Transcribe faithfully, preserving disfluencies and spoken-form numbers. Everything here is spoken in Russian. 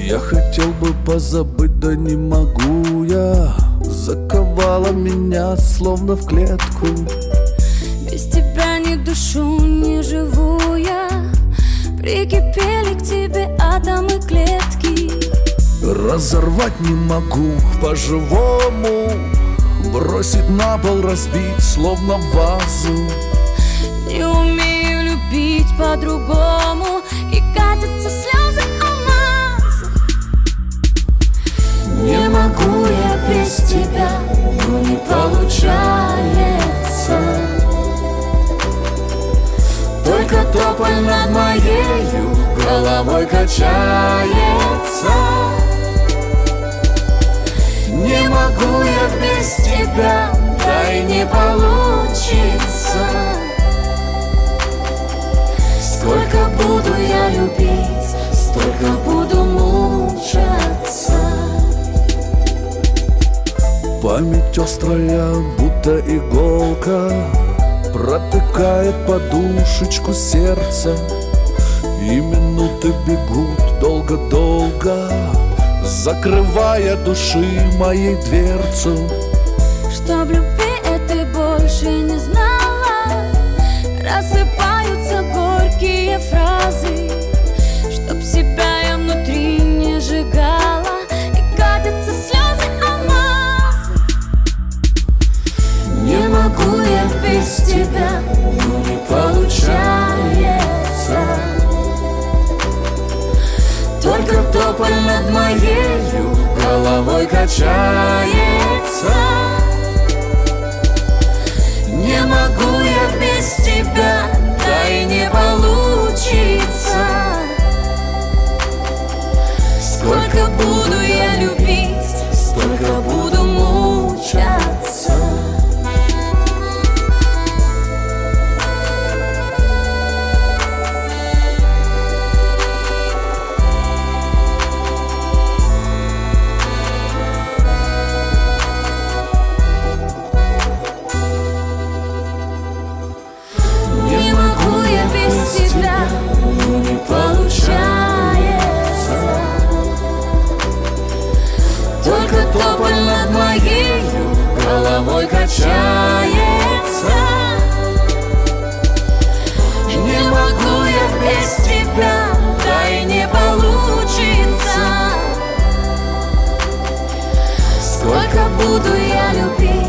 Я хотел бы позабыть, да не могу я. Заковала меня словно в клетку. Без тебя ни душу не живу я. Прикипели к тебе атомы клетки. Разорвать не могу по-живому. Бросить на пол, разбить словно вазу. Не умею любить по-другому. И катятся слезы алмазы. Не могу я без тебя, но не получается. Только тополь над моею головой качается. Не могу я без тебя, да и не получится. Сколько буду я любить, столько буду мучаться. Память острая, будто иголка, протыкает подушечку сердца. И минуты бегут долго-долго, закрывая души моей дверцу. Чтоб любви этой больше не знала, рассыпаются горькие фразы. Чтоб себя я внутри не сжигала, и катятся слезы алмазы. Не могу я без тебя, но не получается. Только тополь над моею головой качается. Не могу я без тебя, да и не получится. Сколько буду я любить, столько буду мучаться. Но не получается. Только тополь над моею головой качается. Не могу я без тебя, да и не получится. Сколько буду я любить,